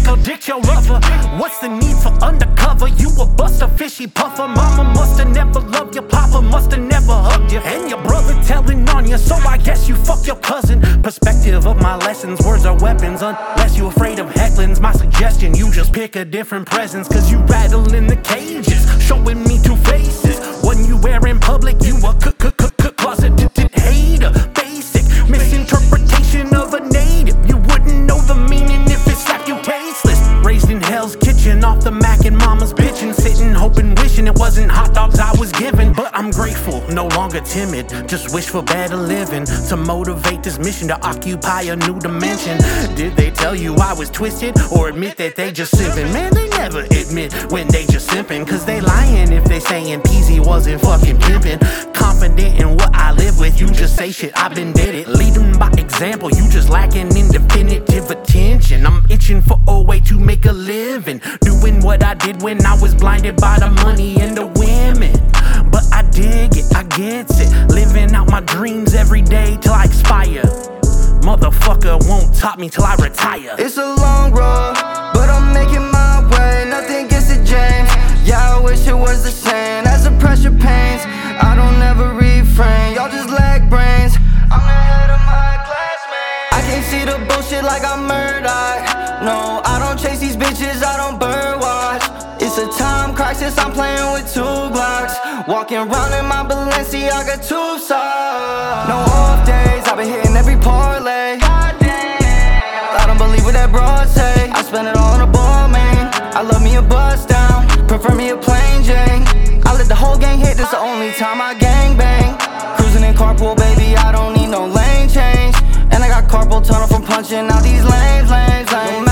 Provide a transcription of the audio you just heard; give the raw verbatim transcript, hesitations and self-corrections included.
I'll dick your lover. What's the need for undercover? You a buster, fishy puffer. Mama musta never loved you, papa musta never hugged you, and your brother telling on you, so I guess you fuck your cousin. Perspective of my lessons, words are weapons. Unless you afraid of hecklings, my suggestion, you just pick a different presence. Cause you rattle in the cages, showing me two faces. One you wear in public, you a closeted hater. Basic misinterpretation of a native. You wouldn't know the meaning if it slapped you tasteless. Raised in Hell's Kitchen, off the Mac and mama's bitchin'. Sitting, hoping, wishing it wasn't hot dogs I was given. But I'm grateful, no longer timid. Just wish for better living, to motivate this mission to occupy a new dimension. Did they tell you I was twisted, or admit that they just simping? Man, they never admit when they just simping. Cause they lying if they saying Peasy wasn't fucking pimpin'. Confident in what I live with, you just say shit, I been did it. Leading by example, you just lacking in definitive attention. I'm itching for a way to make a living, doing what I did when I was blinded by the money and the women. But I dig it, I get it, living out my dreams every day till I expire. Motherfucker won't top me till I retire. It's a long road, but I'm making my way. Nothing gets to James, yeah, I wish it was the same. As the pressure pains, I don't ever refrain. Y'all just lack brains, I'm the head of my classmates. I can't see the bullshit like I'm Murdoch. No, I don't chase these bitches, I don't bird watch. It's a time crisis, I'm playing with two Glocks. Walking around in my Balenciaga tube socks. No off days, I've been hitting every parlay. I don't believe what that broad say. I spend it all on a ball, man. I love me a bust down, prefer me a plain Jane. I let the whole gang hit, this the only time I gang bang. Cruising in carpool, baby, I don't need no lane change. And I got carpal tunnel from punching out these lanes, lanes, lanes.